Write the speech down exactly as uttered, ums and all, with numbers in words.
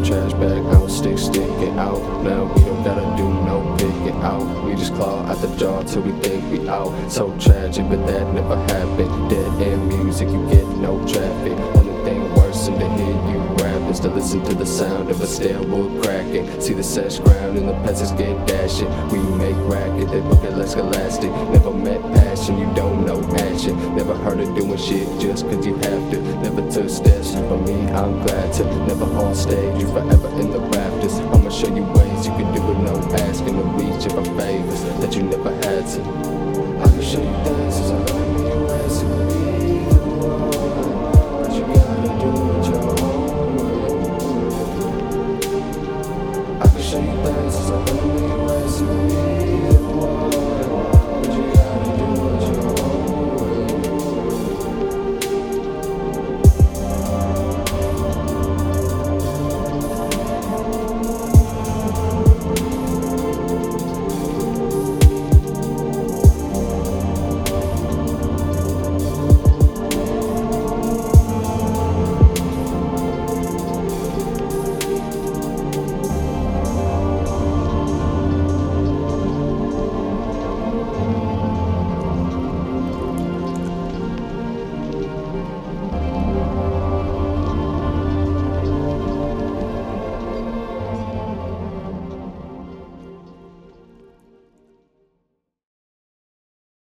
trash bag out, stick, stick it out. Now we don't gotta do no pick it out. We just claw at the jaw till we think we out. So tragic, but that never happened. Dead end music, you get no traffic. Only thing worse than to hear you rap is to listen to the sound of a stale wood cracking. See the sesh ground and the peasants get dashing. We make racket, they book it like scholastic. Never met passion, you don't know action. Never heard of doing shit just cause you have to. Never took steps, for me I'm glad to. Never on stage, you forever in the rafters. I'ma show you ways you can do it, no asking to reach for favors that you never had to. I can show you things as I